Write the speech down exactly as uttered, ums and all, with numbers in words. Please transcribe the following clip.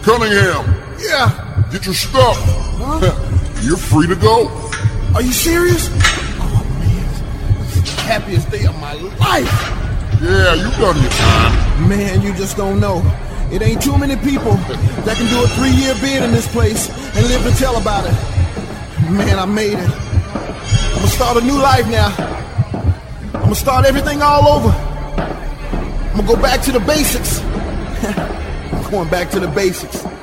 Cunningham! Yeah. Get your stuff! Huh? You're free to go. Are you serious? Oh, man. This is the happiest day of my life. Yeah, you done your time. Man, you just don't know. It ain't too many people that can do a three-year bid in this place and live to tell about it. Man, I made it. I'm gonna start a new life now. I'm gonna start everything all over. I'm gonna go back to the basics. I'm going back to the basics.